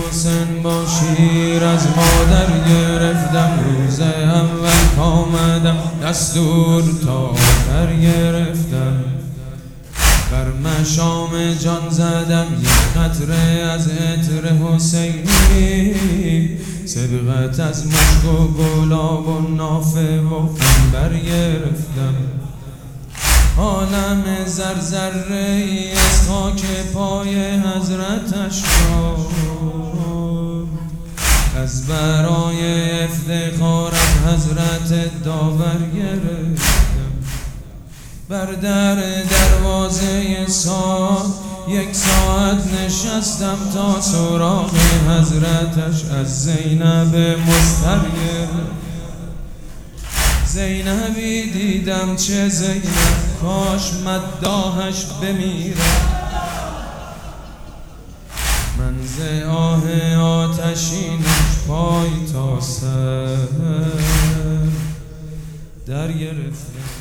حسین با شیر از مادر گرفتم، روز اول کامدم دستور تا آخر گرفتم. بر مشام جان زدم یک قطره از عطر حسینی، سبقت از مشک و گلاب و نافه و عنبر گرفتم. عالم زرزره‌ای از خاک پای حضرتش را، از برای افتخار از حضرت داور گرفتم. بر در دروازه یک ساعت نشستم تا سراغ حضرتش از زینب مضطر گرفتم. زینبی دیدم چه زینب، کاش مداحش بمیرم. من ز آه آتشینش پای تا سر در گرفتم.